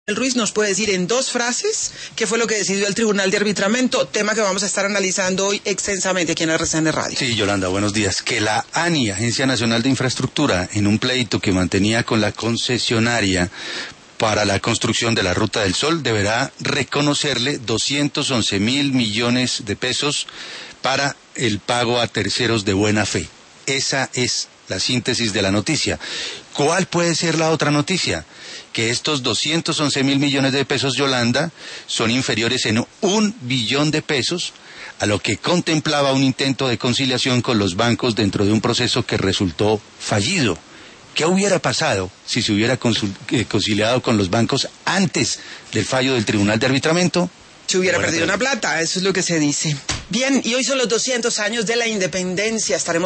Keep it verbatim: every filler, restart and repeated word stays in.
Ruiz nos puede decir en dos frases qué fue lo que decidió el Tribunal de Arbitramiento, tema que vamos a estar analizando hoy extensamente aquí en R C N Radio. Sí, Yolanda, buenos días. Que la ANI, Agencia Nacional de Infraestructura, en un pleito que mantenía con la concesionaria para la construcción de la Ruta del Sol, deberá reconocerle doscientos once mil millones de pesos para el pago a terceros de buena fe. Esa es la síntesis de la noticia. ¿Cuál puede ser la otra noticia? Que estos doscientos once mil millones de pesos, Yolanda, son inferiores en un billón de pesos a lo que contemplaba un intento de conciliación con los bancos dentro de un proceso que resultó fallido. ¿Qué hubiera pasado si se hubiera conciliado con los bancos antes del fallo del Tribunal de Arbitramiento? Se hubiera bueno, perdido pero... una plata, eso es lo que se dice. Bien, y hoy son los doscientos años de la independencia, estaremos